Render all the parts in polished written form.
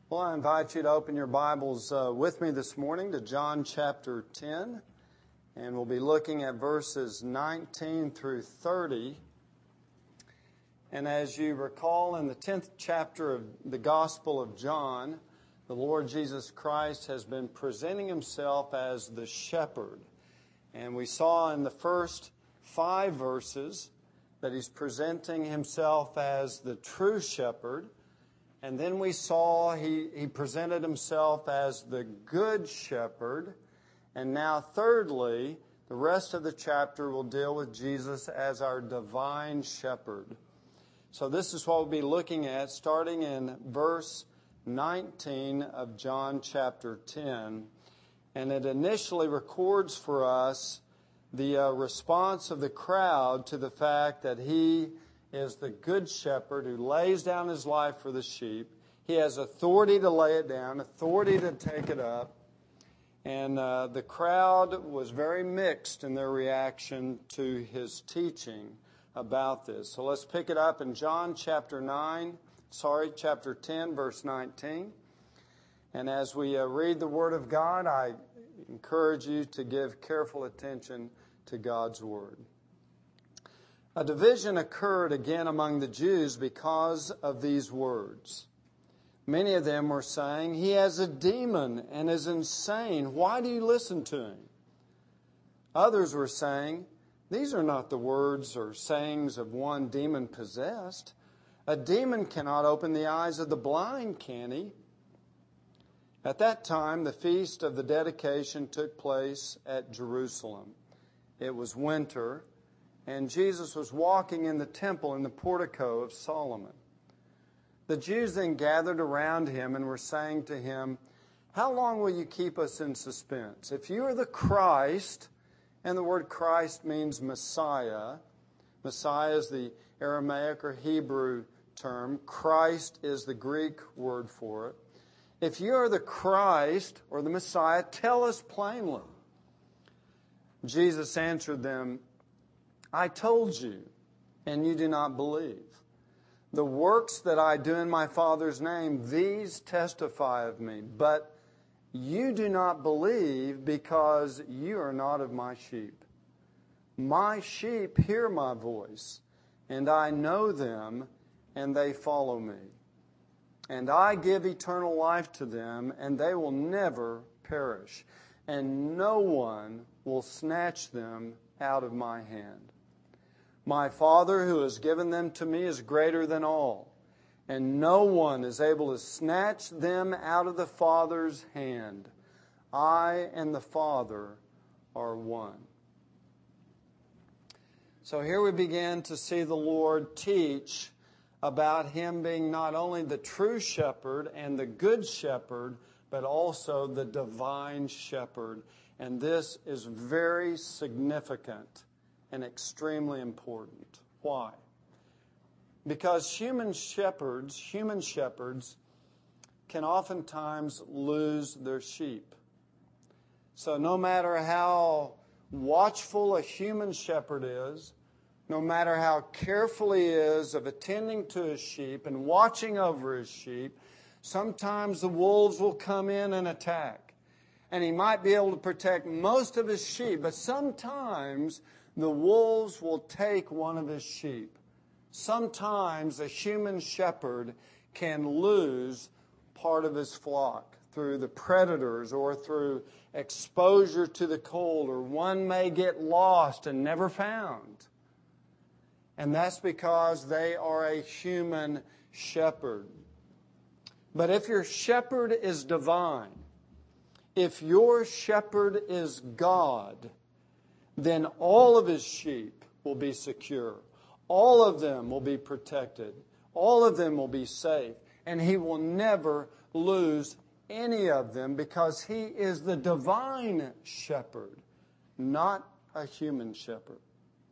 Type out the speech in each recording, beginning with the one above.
Well, I invite you to open your Bibles with me this morning to John chapter 10, and we'll be looking at verses 19 through 30. And as you recall, in the 10th chapter of the Gospel of John, the Lord Jesus Christ has been presenting himself as the shepherd. And we saw in the first 5 verses that he's presenting himself as the true shepherd. And then we saw he presented himself as the good shepherd. And now thirdly, the rest of the chapter will deal with Jesus as our divine shepherd. So this is what we'll be looking at starting in verse 19 of John chapter 10. And it initially records for us the response of the crowd to the fact that he is the good shepherd who lays down his life for the sheep. He has authority to lay it down, authority to take it up. And the crowd was very mixed in their reaction to his teaching about this. So let's pick it up in John chapter 10, verse 19. And as we read the Word of God, I encourage you to give careful attention to God's Word. A division occurred again among the Jews because of these words. Many of them were saying, "He has a demon and is insane. Why do you listen to him?" Others were saying, "These are not the words or sayings of one demon-possessed. A demon cannot open the eyes of the blind, can he?" At that time, the feast of the dedication took place at Jerusalem. It was winter, and Jesus was walking in the temple in the portico of Solomon. The Jews then gathered around him and were saying to him, "How long will you keep us in suspense? If you are the Christ," and the word Christ means Messiah. Messiah is the Aramaic or Hebrew term. Christ is the Greek word for it. "If you are the Christ or the Messiah, tell us plainly." Jesus answered them, "I told you, and you do not believe. The works that I do in my Father's name, these testify of me. But you do not believe because you are not of my sheep. My sheep hear my voice, and I know them, and they follow me. And I give eternal life to them, and they will never perish, and no one will snatch them out of my hand. My Father who has given them to me is greater than all, and no one is able to snatch them out of the Father's hand. I and the Father are one." So here we begin to see the Lord teach about Him being not only the true shepherd and the good shepherd, but also the divine shepherd. And this is very significant and extremely important. Why? Because human shepherds can oftentimes lose their sheep. So no matter how watchful a human shepherd is, no matter how careful he is of attending to his sheep and watching over his sheep, sometimes the wolves will come in and attack. And he might be able to protect most of his sheep, but sometimes the wolves will take one of his sheep. Sometimes a human shepherd can lose part of his flock through the predators or through exposure to the cold, or one may get lost and never found. And that's because they are a human shepherd. But if your shepherd is divine, if your shepherd is God, then all of his sheep will be secure. All of them will be protected. All of them will be safe. And he will never lose any of them because he is the divine shepherd, not a human shepherd.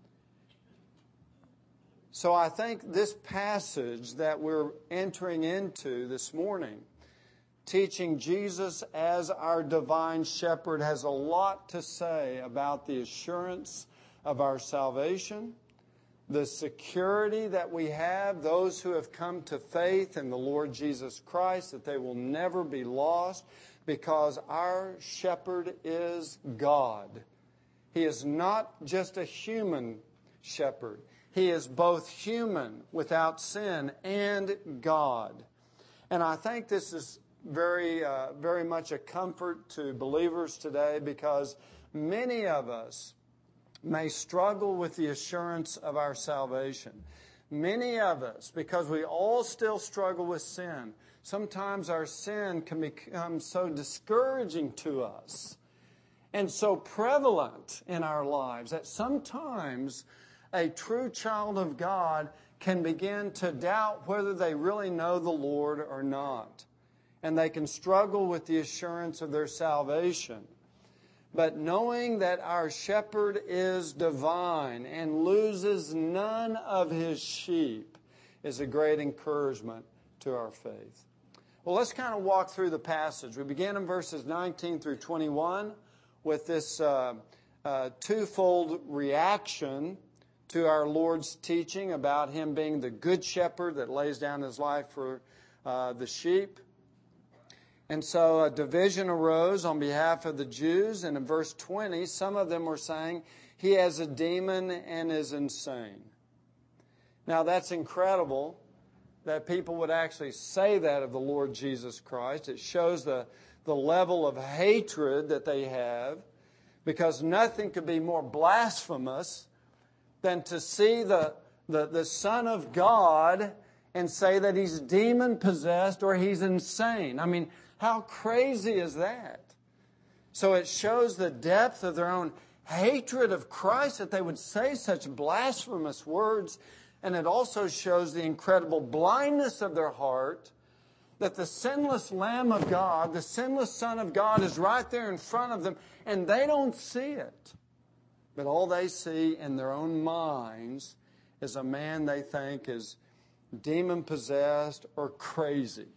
So I think this passage that we're entering into this morning, teaching Jesus as our divine shepherd, has a lot to say about the assurance of our salvation, the security that we have, those who have come to faith in the Lord Jesus Christ, that they will never be lost because our shepherd is God. He is not just a human shepherd. He is both human without sin and God. And I think this is very much a comfort to believers today because many of us may struggle with the assurance of our salvation. Many of us, because we all still struggle with sin, sometimes our sin can become so discouraging to us and so prevalent in our lives that sometimes a true child of God can begin to doubt whether they really know the Lord or not. And they can struggle with the assurance of their salvation. But knowing that our shepherd is divine and loses none of his sheep is a great encouragement to our faith. Well, let's kind of walk through the passage. We begin in verses 19 through 21 with this twofold reaction to our Lord's teaching about Him being the good shepherd that lays down His life for the sheep. And so a division arose on behalf of the Jews, and in verse 20, some of them were saying, He has a demon and is insane. Now that's incredible that people would actually say that of the Lord Jesus Christ. It shows the level of hatred that they have, because nothing could be more blasphemous than to see the Son of God and say that He's demon-possessed or He's insane. I mean, how crazy is that? So it shows the depth of their own hatred of Christ that they would say such blasphemous words. And it also shows the incredible blindness of their heart that the sinless Lamb of God, the sinless Son of God, is right there in front of them, and they don't see it. But all they see in their own minds is a man they think is demon-possessed or crazy.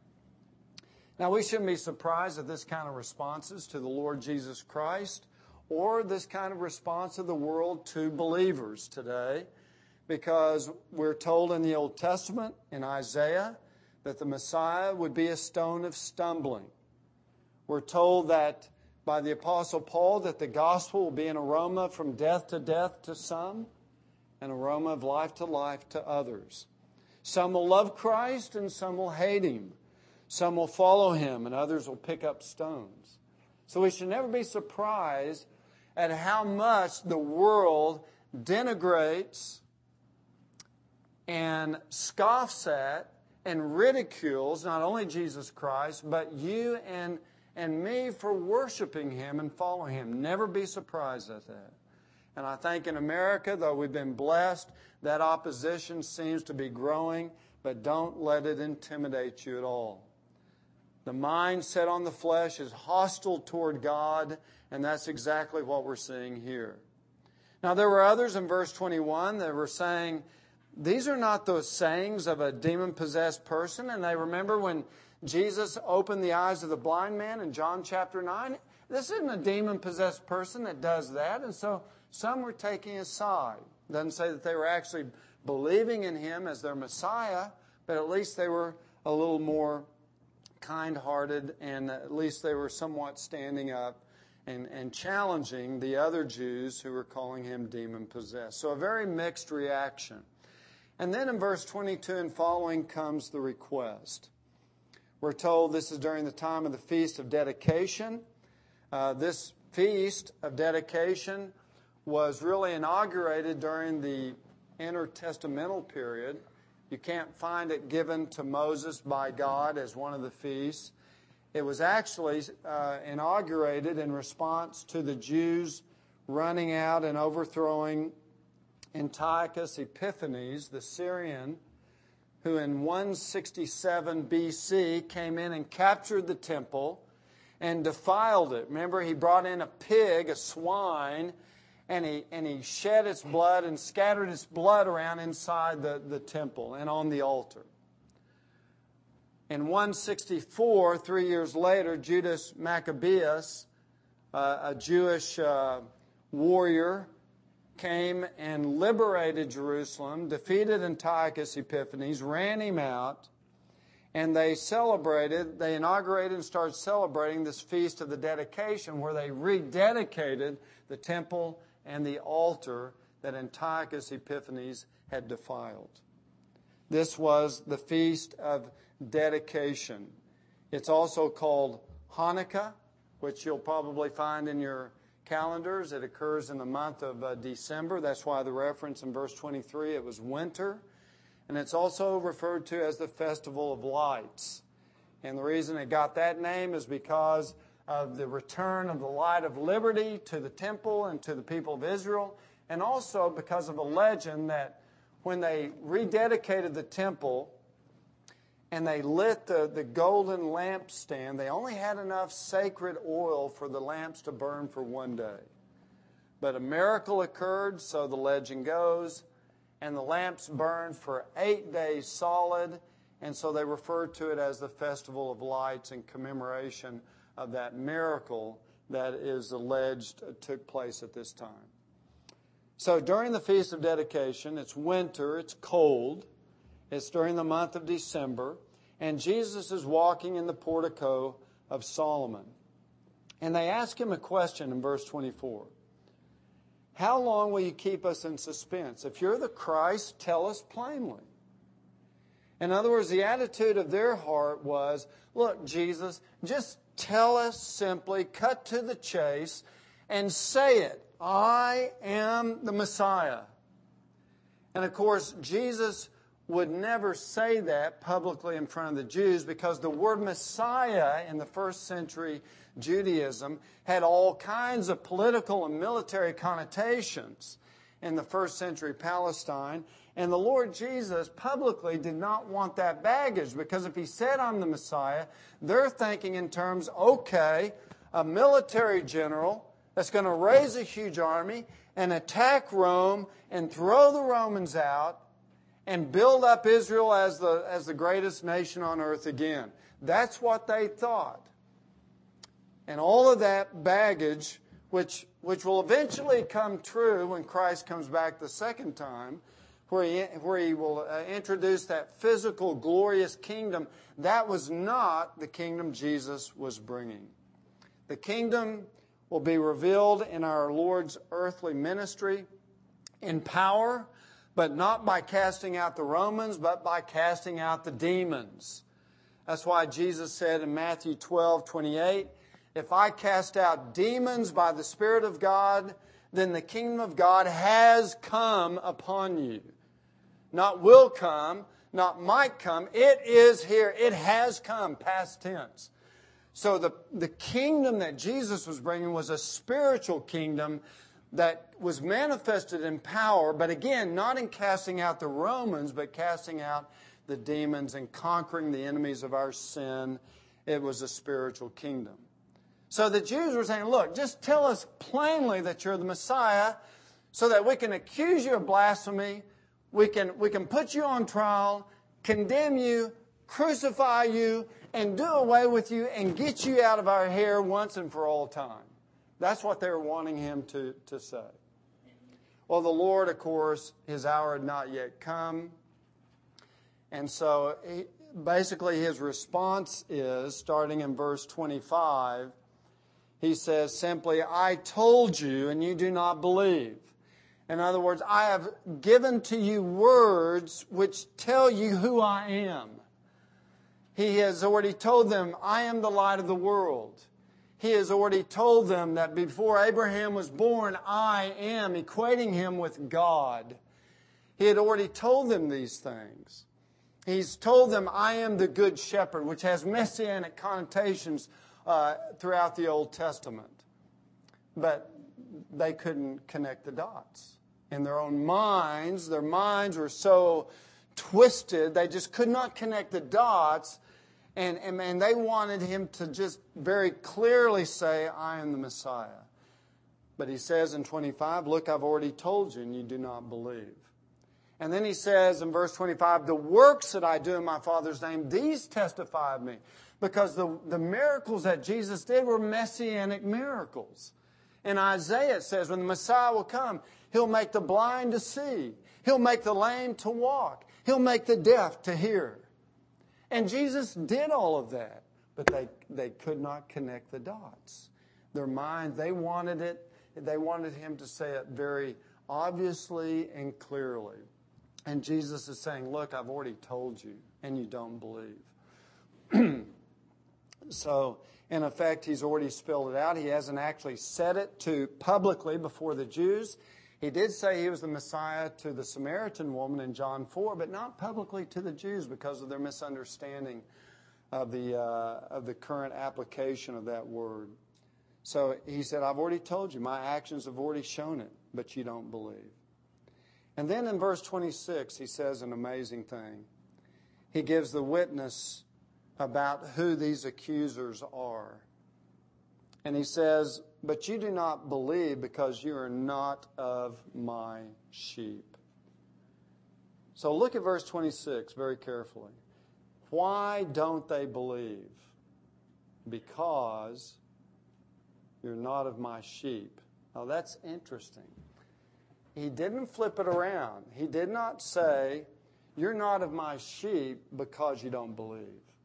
Now, we shouldn't be surprised at this kind of responses to the Lord Jesus Christ or this kind of response of the world to believers today, because we're told in the Old Testament, in Isaiah, that the Messiah would be a stone of stumbling. We're told that by the Apostle Paul that the gospel will be an aroma from death to some, an aroma of life to others. Some will love Christ and some will hate Him. Some will follow Him and others will pick up stones. So we should never be surprised at how much the world denigrates and scoffs at and ridicules not only Jesus Christ, but you and me for worshiping Him and following Him. Never be surprised at that. And I think in America, though we've been blessed, that opposition seems to be growing, but don't let it intimidate you at all. The mind set on the flesh is hostile toward God, and that's exactly what we're seeing here. Now, there were others in verse 21 that were saying, these are not those sayings of a demon-possessed person. And they remember when Jesus opened the eyes of the blind man in John chapter 9. This isn't a demon-possessed person that does that. And so some were taking his side. It doesn't say that they were actually believing in Him as their Messiah, but at least they were a little more kind-hearted, and at least they were somewhat standing up and challenging the other Jews who were calling Him demon-possessed. So a very mixed reaction. And then in verse 22 and following comes the request. We're told this is during the time of the Feast of Dedication. This Feast of Dedication was really inaugurated during the intertestamental period. You can't find it given to Moses by God as one of the feasts. It was actually inaugurated in response to the Jews running out and overthrowing Antiochus Epiphanes, the Syrian, who in 167 BC came in and captured the temple and defiled it. Remember, he brought in a pig, a swine, and he shed its blood and scattered its blood around inside the temple and on the altar. In 164, 3 years later, Judas Maccabeus, a Jewish warrior, came and liberated Jerusalem, defeated Antiochus Epiphanes, ran him out, and they inaugurated and started celebrating this Feast of the Dedication, where they rededicated the temple and the altar that Antiochus Epiphanes had defiled. This was the Feast of Dedication. It's also called Hanukkah, which you'll probably find in your calendars. It occurs in the month of December. That's why the reference in verse 23, it was winter. And it's also referred to as the Festival of Lights. And the reason it got that name is because of the return of the light of liberty to the temple and to the people of Israel, and also because of a legend that when they rededicated the temple and they lit the golden lampstand, they only had enough sacred oil for the lamps to burn for one day. But a miracle occurred, so the legend goes, and the lamps burned for 8 days solid, and so they referred to it as the Festival of Lights in commemoration of that miracle that is alleged took place at this time. So during the Feast of Dedication, it's winter, it's cold, it's during the month of December, and Jesus is walking in the portico of Solomon. And they ask him a question in verse 24. How long will you keep us in suspense? If you're the Christ, tell us plainly. In other words, the attitude of their heart was, look, Jesus, just tell us simply, cut to the chase, and say it. I am the Messiah. And of course, Jesus would never say that publicly in front of the Jews, because the word Messiah in the first century Judaism had all kinds of political and military connotations in the first century Palestine. And the Lord Jesus publicly did not want that baggage, because if he said, I'm the Messiah, they're thinking in terms, okay, a military general that's going to raise a huge army and attack Rome and throw the Romans out and build up Israel as the greatest nation on earth again. That's what they thought. And all of that baggage, which will eventually come true when Christ comes back the second time, where he will introduce that physical, glorious kingdom, that was not the kingdom Jesus was bringing. The kingdom will be revealed in our Lord's earthly ministry in power, but not by casting out the Romans, but by casting out the demons. That's why Jesus said in Matthew 12:28, if I cast out demons by the Spirit of God, then the kingdom of God has come upon you. Not will come, not might come. It is here. It has come, past tense. So the kingdom that Jesus was bringing was a spiritual kingdom that was manifested in power, but again, not in casting out the Romans, but casting out the demons and conquering the enemies of our sin. It was a spiritual kingdom. So the Jews were saying, look, just tell us plainly that you're the Messiah so that we can accuse you of blasphemy, we can put you on trial, condemn you, crucify you, and do away with you and get you out of our hair once and for all time. That's what they were wanting him to say. Well, the Lord, of course, his hour had not yet come. And so basically his response is, starting in verse 25, he says simply, I told you and you do not believe. In other words, I have given to you words which tell you who I am. He has already told them, I am the light of the world. He has already told them that before Abraham was born, I am, equating him with God. He had already told them these things. He's told them, I am the good shepherd, which has messianic connotations throughout the Old Testament. But they couldn't connect the dots. In their own minds, their minds were so twisted, they just could not connect the dots. And they wanted him to just very clearly say, I am the Messiah. But he says in 25, look, I've already told you and you do not believe. And then he says in verse 25, the works that I do in my Father's name, these testify of me. Because the miracles that Jesus did were messianic miracles. In Isaiah it says, when the Messiah will come, He'll make the blind to see. He'll make the lame to walk. He'll make the deaf to hear. And Jesus did all of that, but they could not connect the dots. Their mind, they wanted him to say it very obviously and clearly. And Jesus is saying, look, I've already told you, and you don't believe. So, in effect, he's already spelled it out. He hasn't actually said it publicly before the Jews. He did say he was the Messiah to the Samaritan woman in John 4, but not publicly to the Jews because of their misunderstanding of the current application of that word. So he said, I've already told you. My actions have already shown it, but you don't believe. And then in verse 26, he says an amazing thing. He gives the witness about who these accusers are. And he says, but you do not believe because you are not of my sheep. So look at verse 26 very carefully. Why don't they believe? Because you're not of my sheep. Now that's interesting. He didn't flip it around. He did not say, you're not of my sheep because you don't believe.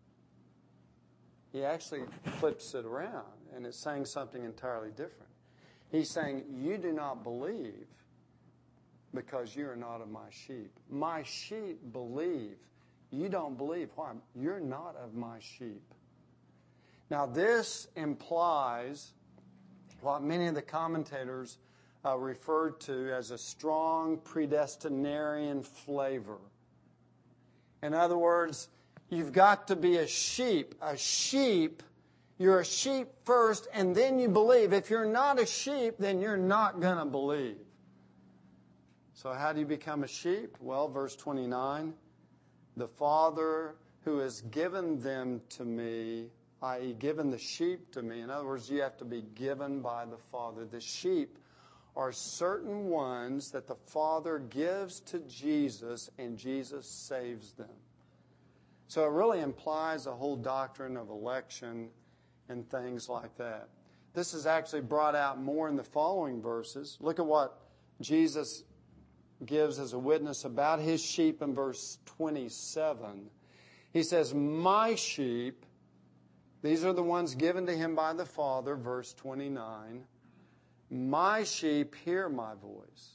He actually flips it around, and it's saying something entirely different. He's saying, you do not believe because you are not of my sheep. My sheep believe. You don't believe. Why? You're not of my sheep. Now, this implies what many of the commentators referred to as a strong predestinarian flavor. In other words, you've got to be a sheep. A sheep, you're a sheep first, and then you believe. If you're not a sheep, then you're not going to believe. So how do you become a sheep? Well, verse 29, the Father who has given them to me, i.e. given the sheep to me. In other words, you have to be given by the Father. The sheep are certain ones that the Father gives to Jesus, and Jesus saves them. So it really implies a whole doctrine of election and things like that. This is actually brought out more in the following verses. Look at what Jesus gives as a witness about his sheep in verse 27. He says, my sheep, these are the ones given to him by the Father, verse 29. My sheep hear my voice.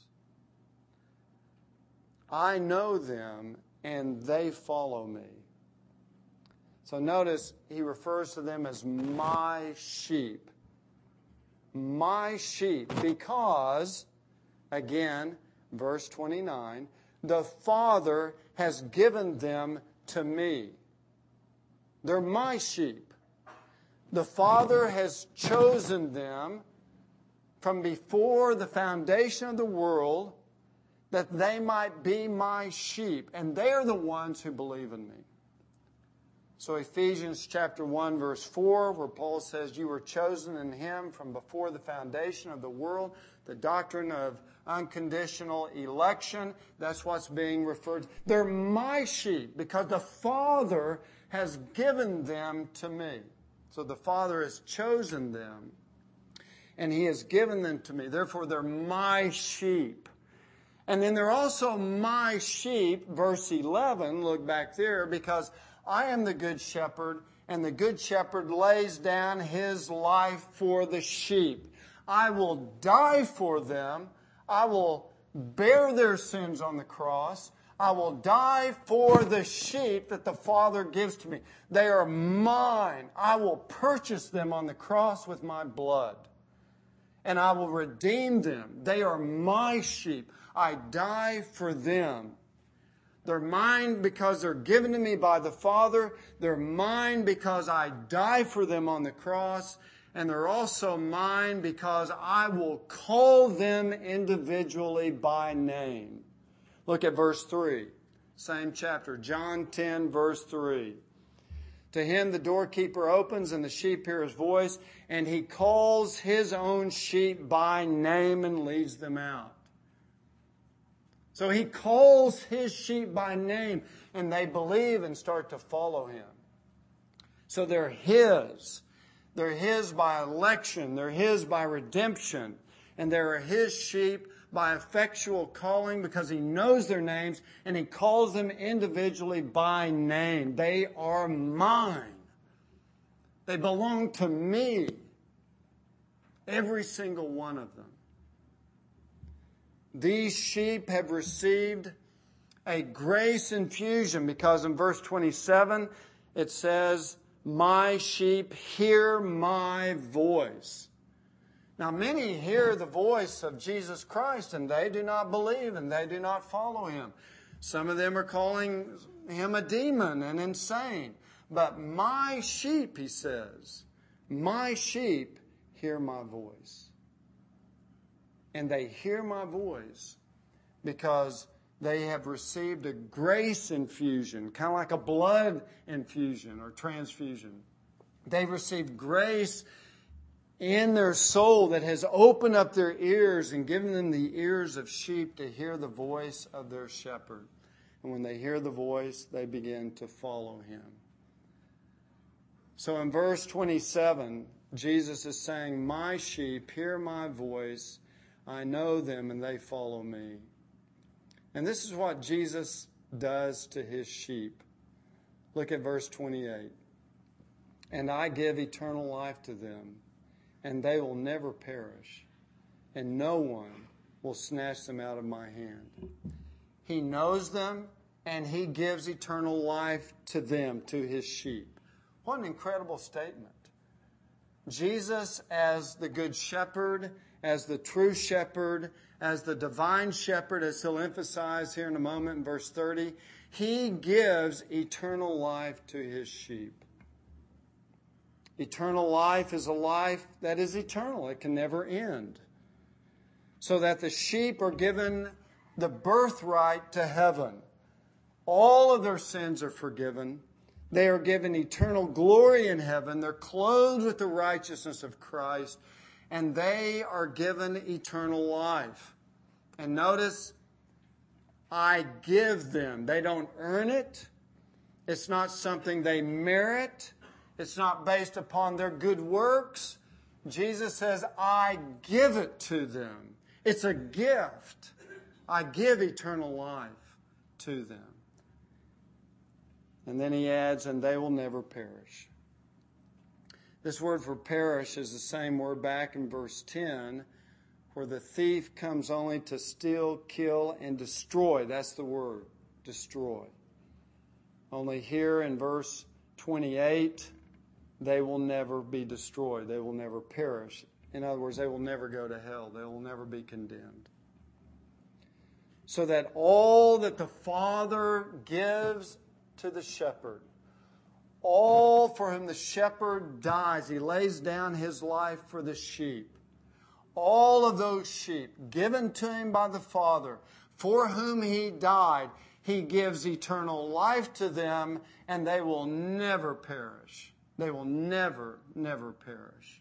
I know them, and they follow me. So notice he refers to them as my sheep. My sheep, because, again, verse 29, the Father has given them to me. They're my sheep. The Father has chosen them from before the foundation of the world that they might be my sheep. And they are the ones who believe in me. So Ephesians chapter 1, verse 4, where Paul says, you were chosen in him from before the foundation of the world. The doctrine of unconditional election, that's what's being referred to. They're my sheep because the Father has given them to me. So the Father has chosen them, and he has given them to me. Therefore, they're my sheep. And then they're also my sheep, verse 11, look back there, because I am the good shepherd, and the good shepherd lays down his life for the sheep. I will die for them. I will bear their sins on the cross. I will die for the sheep that the Father gives to me. They are mine. I will purchase them on the cross with my blood. And I will redeem them. They are my sheep. I die for them. They're mine because they're given to me by the Father. They're mine because I die for them on the cross. And they're also mine because I will call them individually by name. Look at verse 3, same chapter, John 10, verse 3. To him the doorkeeper opens, and the sheep hear his voice, and he calls his own sheep by name and leads them out. So he calls his sheep by name, and they believe and start to follow him. So they're his. They're his by election. They're his by redemption. And they're his sheep by effectual calling because He knows their names and He calls them individually by name. They are mine. They belong to me. Every single one of them. These sheep have received a grace infusion because in verse 27 it says, "My sheep hear my voice." Now many hear the voice of Jesus Christ and they do not believe and they do not follow Him. Some of them are calling Him a demon and insane. But my sheep, He says, my sheep hear my voice. And they hear my voice because they have received a grace infusion, kind of like a blood infusion or transfusion. They've received grace in their soul that has opened up their ears and given them the ears of sheep to hear the voice of their shepherd. And when they hear the voice, they begin to follow Him. So in verse 27, Jesus is saying, "My sheep hear my voice. I know them and they follow me." And this is what Jesus does to His sheep. Look at verse 28. "And I give eternal life to them, and they will never perish, and no one will snatch them out of my hand." He knows them, and He gives eternal life to them, to His sheep. What an incredible statement. Jesus as the Good Shepherd, as the true shepherd, as the divine shepherd, as He'll emphasize here in a moment in verse 30, He gives eternal life to His sheep. Eternal life is a life that is eternal. It can never end. So that the sheep are given the birthright to heaven. All of their sins are forgiven. They are given eternal glory in heaven. They're clothed with the righteousness of Christ. And they are given eternal life. And notice, I give them. They don't earn it. It's not something they merit. It's not based upon their good works. Jesus says, I give it to them. It's a gift. I give eternal life to them. And then He adds, and they will never perish. This word for perish is the same word back in verse 10, where the thief comes only to steal, kill, and destroy. That's the word, destroy. Only here in verse 28, they will never be destroyed. They will never perish. In other words, they will never go to hell. They will never be condemned. So that all that the Father gives to the shepherd, all for whom the shepherd dies, He lays down His life for the sheep. All of those sheep given to Him by the Father, for whom He died, He gives eternal life to them, and they will never perish. They will never, never perish.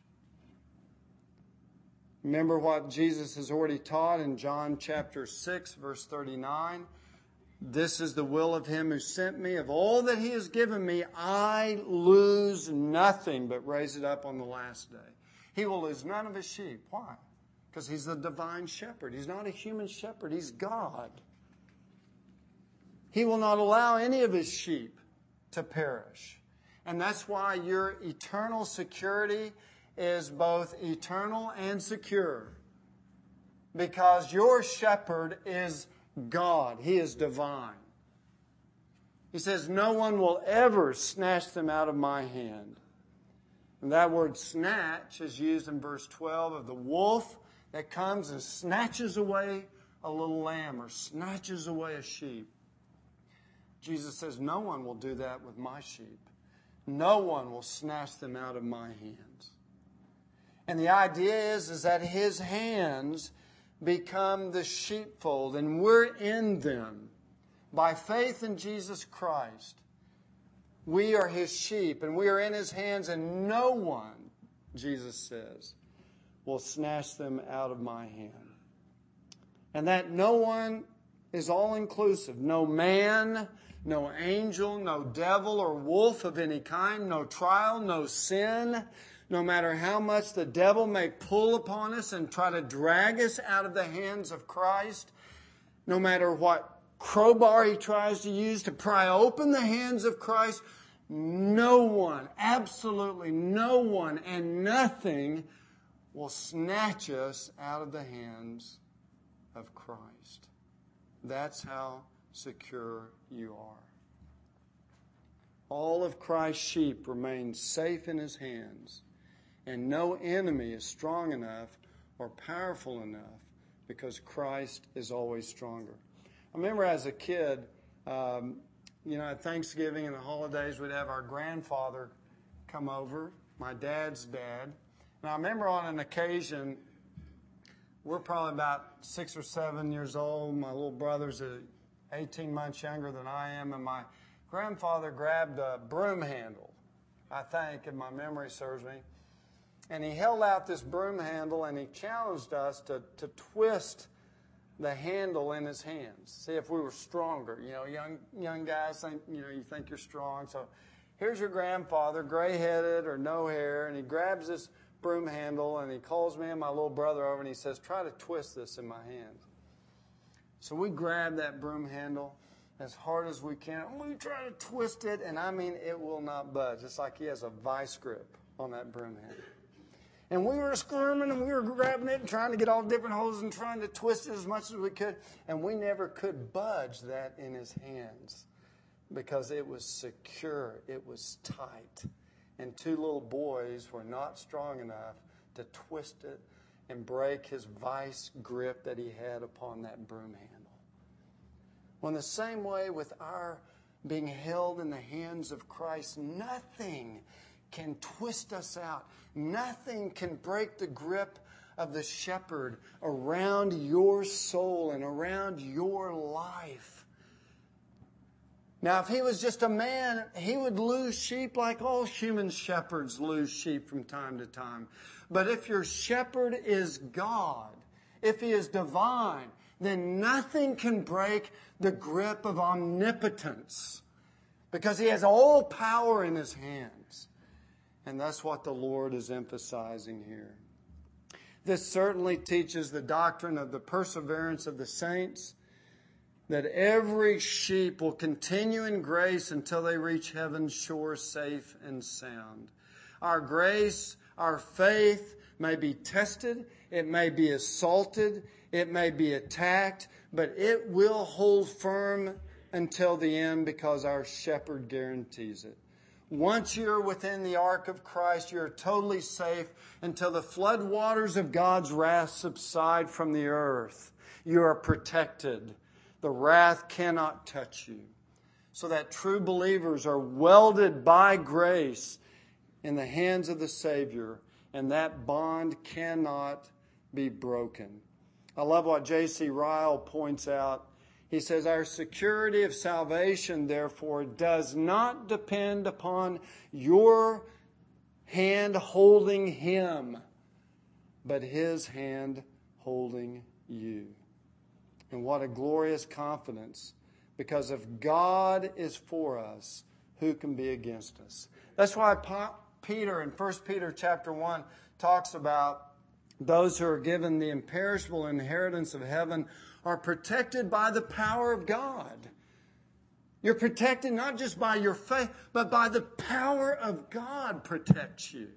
Remember what Jesus has already taught in John chapter 6, verse 39. This is the will of Him who sent me. Of all that He has given me, I lose nothing, but raise it up on the last day. He will lose none of His sheep. Why? Because He's the divine shepherd. He's not a human shepherd. He's God. He will not allow any of His sheep to perish. And that's why your eternal security is both eternal and secure. Because your shepherd is God. He is divine. He says, no one will ever snatch them out of my hand. And that word snatch is used in verse 12 of the wolf that comes and snatches away a little lamb or snatches away a sheep. Jesus says, no one will do that with my sheep. No one will snatch them out of my hands. And the idea is that His hands become the sheepfold, and we're in them. By faith in Jesus Christ, we are His sheep, and we are in His hands, and no one, Jesus says, will snatch them out of my hand. And that no one is all-inclusive. No man, no angel, no devil or wolf of any kind, no trial, no sin. No matter how much the devil may pull upon us and try to drag us out of the hands of Christ, no matter what crowbar he tries to use to pry open the hands of Christ, no one, absolutely no one and nothing will snatch us out of the hands of Christ. That's how secure you are. All of Christ's sheep remain safe in His hands, and no enemy is strong enough or powerful enough because Christ is always stronger. I remember as a kid, at Thanksgiving and the holidays, we'd have our grandfather come over, my dad's dad. And I remember on an occasion, we're probably about 6 or 7 years old. My little brother's 18 months younger than I am, and my grandfather grabbed a broom handle, I think, if my memory serves me. And he held out this broom handle and he challenged us to twist the handle in his hands. See if we were stronger. Young guys think, you think you're strong. So here's your grandfather, gray-headed or no hair, and he grabs this broom handle and he calls me and my little brother over and he says, try to twist this in my hand. So we grab that broom handle as hard as we can. We try to twist it, and it will not budge. It's like he has a vice grip on that broom handle. And we were squirming and we were grabbing it and trying to get all different holes and trying to twist it as much as we could. And we never could budge that in his hands because it was secure. It was tight. And 2 little boys were not strong enough to twist it and break his vice grip that he had upon that broom handle. Well, in the same way with our being held in the hands of Christ, nothing can twist us out. Nothing can break the grip of the shepherd around your soul and around your life. Now, if he was just a man, he would lose sheep like all human shepherds lose sheep from time to time. But if your shepherd is God, if he is divine, then nothing can break the grip of omnipotence because he has all power in his hands. And that's what the Lord is emphasizing here. This certainly teaches the doctrine of the perseverance of the saints, that every sheep will continue in grace until they reach heaven's shore safe and sound. Our grace, our faith may be tested, it may be assaulted, it may be attacked, but it will hold firm until the end because our shepherd guarantees it. Once you're within the ark of Christ, you're totally safe until the flood waters of God's wrath subside from the earth. You are protected. The wrath cannot touch you. So that true believers are welded by grace in the hands of the Savior, and that bond cannot be broken. I love what J.C. Ryle points out. He says, our security of salvation, therefore, does not depend upon your hand holding Him, but His hand holding you. And what a glorious confidence, because if God is for us, who can be against us? That's why Peter in 1 Peter chapter 1 talks about those who are given the imperishable inheritance of heaven are protected by the power of God. You're protected not just by your faith, but by the power of God protects you.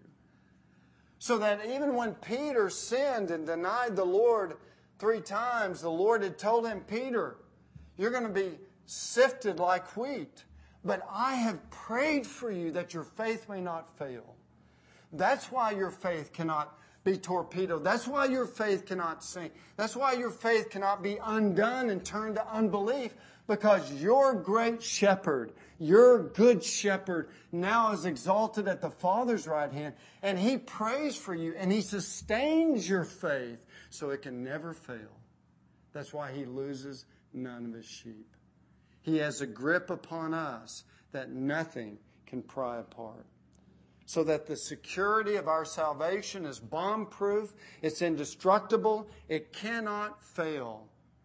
So that even when Peter sinned and denied the Lord 3 times, the Lord had told him, Peter, you're going to be sifted like wheat, but I have prayed for you that your faith may not fail. That's why your faith cannot be torpedoed. That's why your faith cannot sink. That's why your faith cannot be undone and turned to unbelief, because your great shepherd, your good shepherd, now is exalted at the Father's right hand, and He prays for you, and He sustains your faith so it can never fail. That's why He loses none of His sheep. He has a grip upon us that nothing can pry apart. So that the security of our salvation is bomb-proof, it's indestructible, it cannot fail,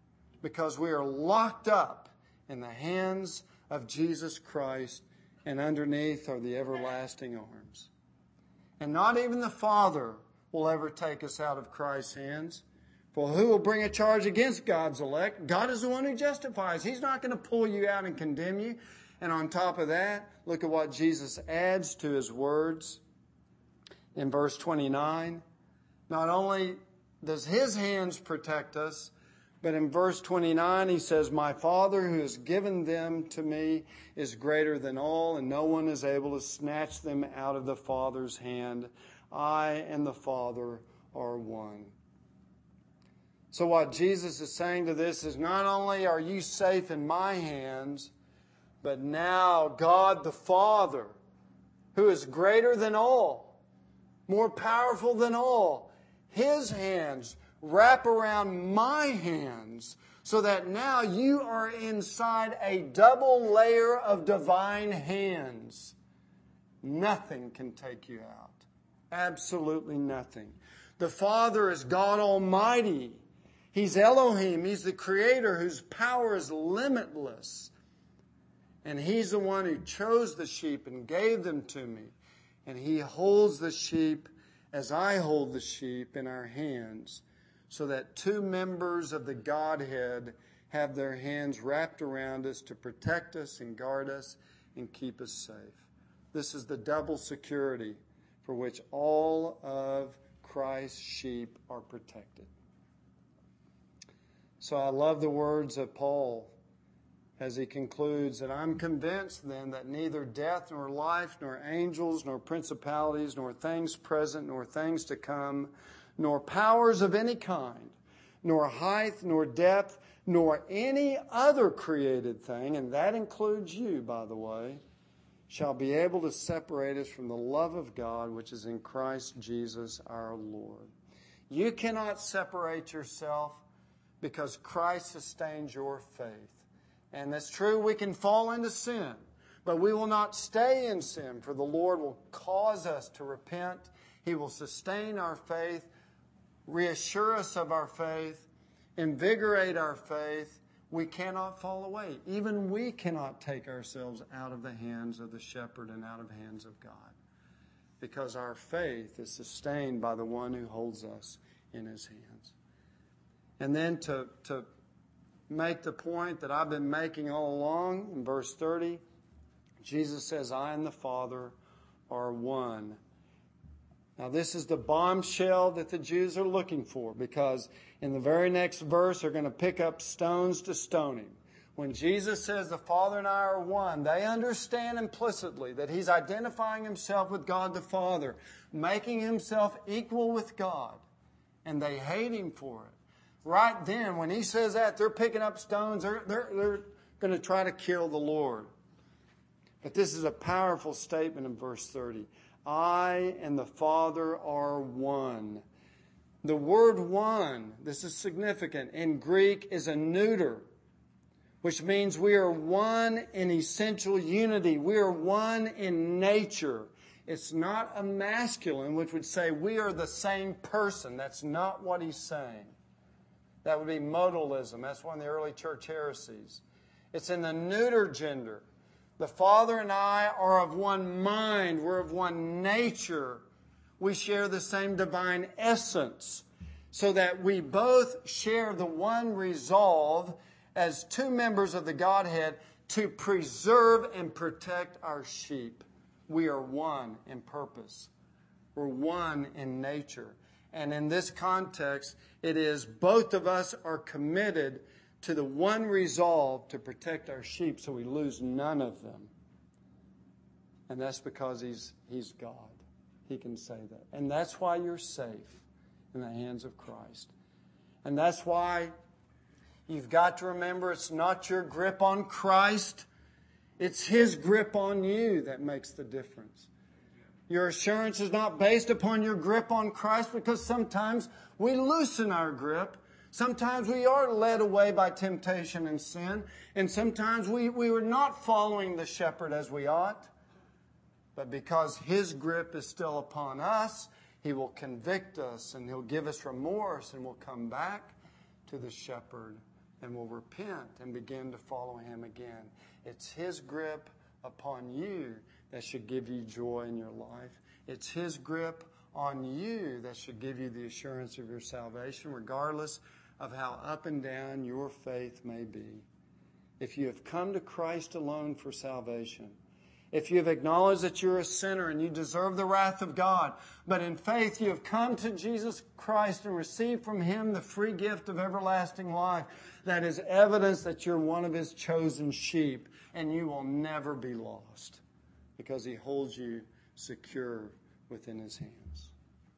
because we are locked up in the hands of Jesus Christ, and underneath are the everlasting arms. And not even the Father will ever take us out of Christ's hands. For who will bring a charge against God's elect? God is the one who justifies. He's not going to pull you out and condemn you. And on top of that, look at what Jesus adds to his words in verse 29. Not only does his hands protect us, but in verse 29 he says, my Father who has given them to me is greater than all, and no one is able to snatch them out of the Father's hand. I and the Father are one. So what Jesus is saying to this is, not only are you safe in my hands, but now God the Father, who is greater than all, more powerful than all, his hands wrap around my hands, so that now you are inside a double layer of divine hands. Nothing can take you out. Absolutely nothing. The Father is God Almighty. He's Elohim. He's the Creator whose power is limitless. And He's the one who chose the sheep and gave them to me. And He holds the sheep as I hold the sheep in our hands, so that two members of the Godhead have their hands wrapped around us to protect us and guard us and keep us safe. This is the double security for which all of Christ's sheep are protected. So I love the words of Paul as he concludes that I'm convinced then that neither death nor life nor angels nor principalities nor things present nor things to come nor powers of any kind, nor height, nor depth, nor any other created thing, and that includes you, by the way, shall be able to separate us from the love of God which is in Christ Jesus our Lord. You cannot separate yourself because Christ sustains your faith. And that's true, we can fall into sin, but we will not stay in sin, for the Lord will cause us to repent. He will sustain our faith, reassure us of our faith, invigorate our faith. We cannot fall away. Even we cannot take ourselves out of the hands of the shepherd and out of the hands of God, because our faith is sustained by the one who holds us in his hands. And then to make the point that I've been making all along, in verse 30, Jesus says, I and the Father are one. Now this is the bombshell that the Jews are looking for, because in the very next verse they're going to pick up stones to stone him. When Jesus says the Father and I are one, they understand implicitly that he's identifying himself with God the Father, making himself equal with God, and they hate him for it. Right then, when he says that, they're picking up stones. They're going to try to kill the Lord. But this is a powerful statement in verse 30. I and the Father are one. The word one, this is significant, in Greek is a neuter, which means we are one in essential unity. We are one in nature. It's not a masculine, which would say we are the same person. That's not what he's saying. That would be modalism. That's one of the early church heresies. It's in the neuter gender. The Father and I are of one mind. We're of one nature. We share the same divine essence, so that we both share the one resolve as two members of the Godhead to preserve and protect our sheep. We are one in purpose. We're one in nature. And in this context, it is both of us are committed to the one resolve to protect our sheep so we lose none of them. And that's because He's God. He can say that. And that's why you're safe in the hands of Christ. And that's why you've got to remember it's not your grip on Christ. It's His grip on you that makes the difference. Your assurance is not based upon your grip on Christ, because sometimes we loosen our grip. Sometimes we are led away by temptation and sin. And sometimes we are not following the shepherd as we ought. But because His grip is still upon us, He will convict us and He'll give us remorse, and we'll come back to the shepherd and will repent and begin to follow Him again. It's His grip upon you that should give you joy in your life. It's His grip on you that should give you the assurance of your salvation, regardless of how up and down your faith may be. If you have come to Christ alone for salvation, if you have acknowledged that you're a sinner and you deserve the wrath of God, but in faith you have come to Jesus Christ and received from Him the free gift of everlasting life, that is evidence that you're one of His chosen sheep, and you will never be lost because He holds you secure within His hands.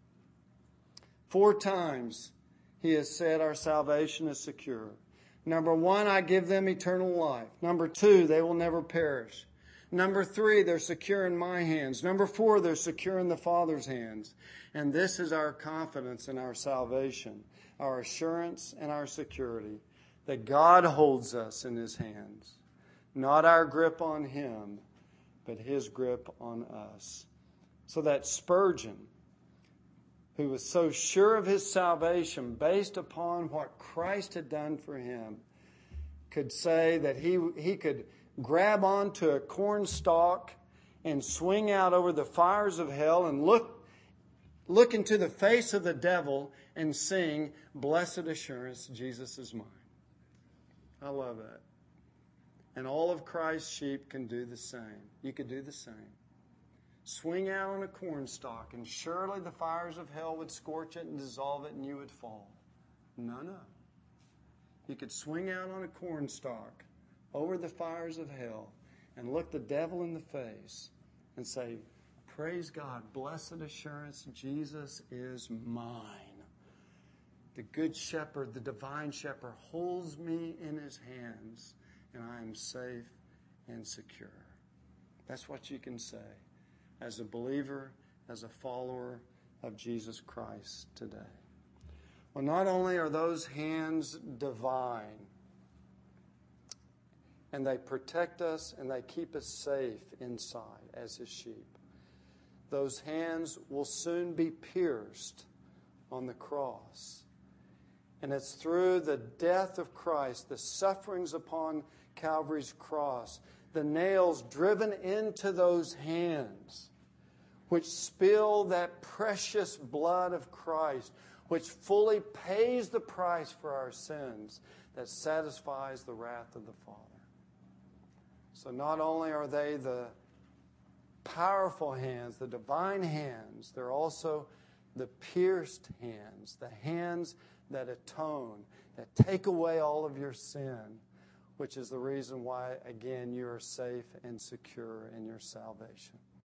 4 times He has said our salvation is secure. Number 1, I give them eternal life. Number 2, they will never perish. Number 3, they're secure in my hands. Number 4, they're secure in the Father's hands. And this is our confidence in our salvation, our assurance and our security, that God holds us in His hands. Not our grip on Him, but His grip on us. So that Spurgeon, who was so sure of his salvation based upon what Christ had done for him, could say that he could grab onto a corn stalk and swing out over the fires of hell and look into the face of the devil and sing, "Blessed assurance, Jesus is mine." I love that. And all of Christ's sheep can do the same. You could do the same. Swing out on a cornstalk, and surely the fires of hell would scorch it and dissolve it, and you would fall. No. You could swing out on a cornstalk over the fires of hell and look the devil in the face and say, "Praise God, blessed assurance, Jesus is mine. The good shepherd, the divine shepherd, holds me in His hands, and I am safe and secure." That's what you can say as a believer, as a follower of Jesus Christ today. Well, not only are those hands divine, and they protect us and they keep us safe inside as His sheep, those hands will soon be pierced on the cross. And it's through the death of Christ, the sufferings upon Calvary's cross, the nails driven into those hands, which spill that precious blood of Christ, which fully pays the price for our sins, that satisfies the wrath of the Father. So not only are they the powerful hands, the divine hands, they're also the pierced hands, the hands that atone, that take away all of your sin, which is the reason why, again, you are safe and secure in your salvation.